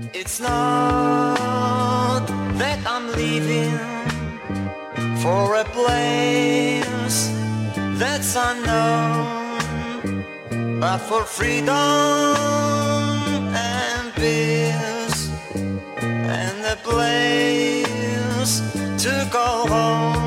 It's not that I'm leaving for a place that's unknown, but for freedom and peace and a place to call home.